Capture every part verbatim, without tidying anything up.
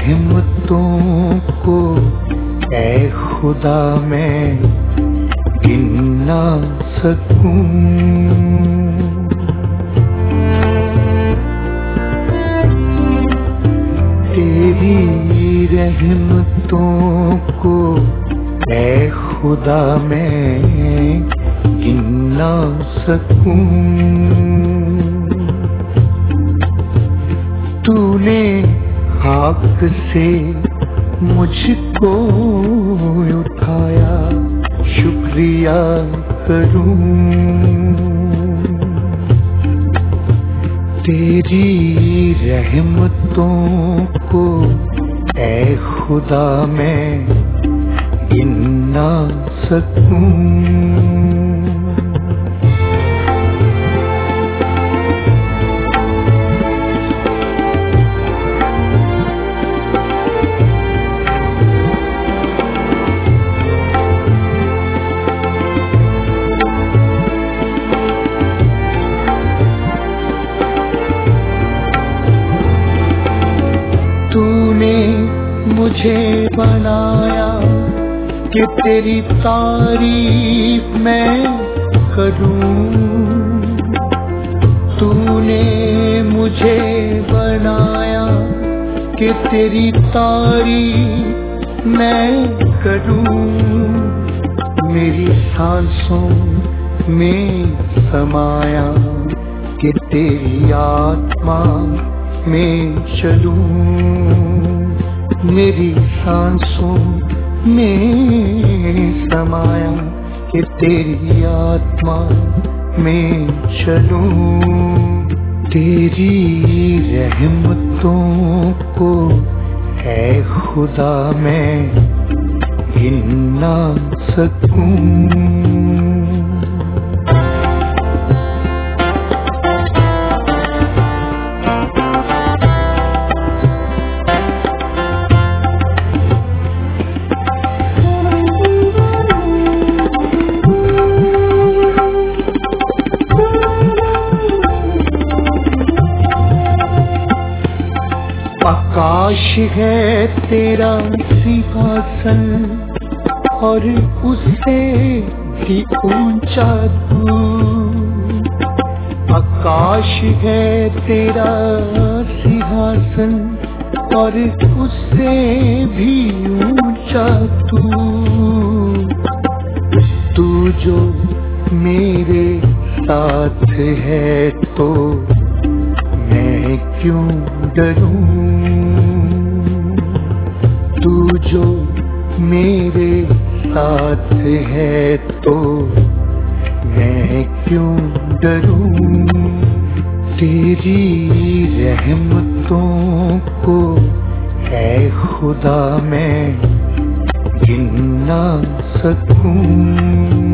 रहमतों को ऐ खुदा मैं गिन ना सकूं। तेरी रहमतों को ऐ खुदा मैं गिन ना सकूं। तूने खाक से मुझको उठाया, शुक्रिया करूं। तेरी रहमतों को ऐ खुदा मैं गिन ना सकूं। तूने मुझे बनाया कि तेरी तारीफ मैं करूं। तूने मुझे बनाया कि तेरी तारीफ मैं करूं। मेरी सांसों में समाया कि तेरी आत्मा में चलूं। मेरी सांसों में समाया कि तेरी आत्मा में चलूं। तेरी रहमतों को ऐ खुदा मैं गिन ना सकूं। आकाश है तेरा सिंहासन और उससे भी ऊंचा तू। आकाश है तेरा सिंहासन और उससे भी ऊंचा तू। तू जो मेरे साथ है तो मैं क्यों डरूं। तू जो मेरे साथ है तो मैं क्यों डरूं। तेरी रहमतों को ऐ खुदा मैं गिन ना सकूं।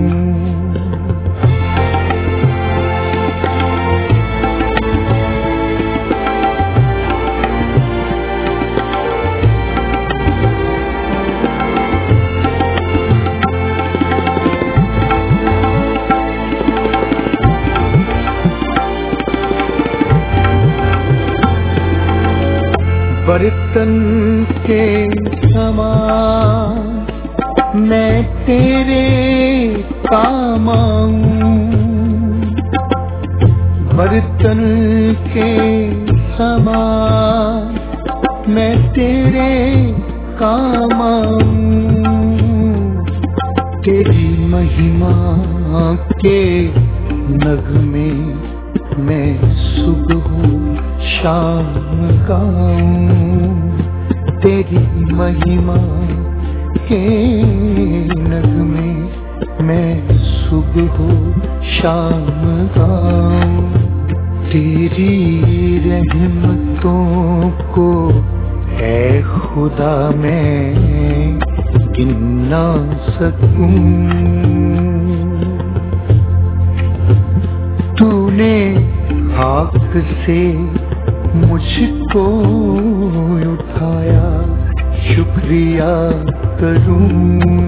बर्तन के समान मैं तेरे काम आऊं। बर्तन के समान मैं तेरे काम आऊं। तेरी महिमा के नगमे मैं सुबह शाम गाऊं। तेरी महिमा के नगमे मैं सुबह शाम गाऊं। तेरी रहमतों को ऐ खुदा मैं गिन ना सकूं। तूने खाक से मुझको उठाया, शुक्रिया करूं।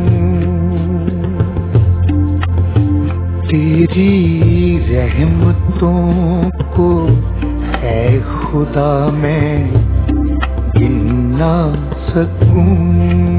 तेरी रहमतों को ऐ खुदा मैं गिन ना सकूं।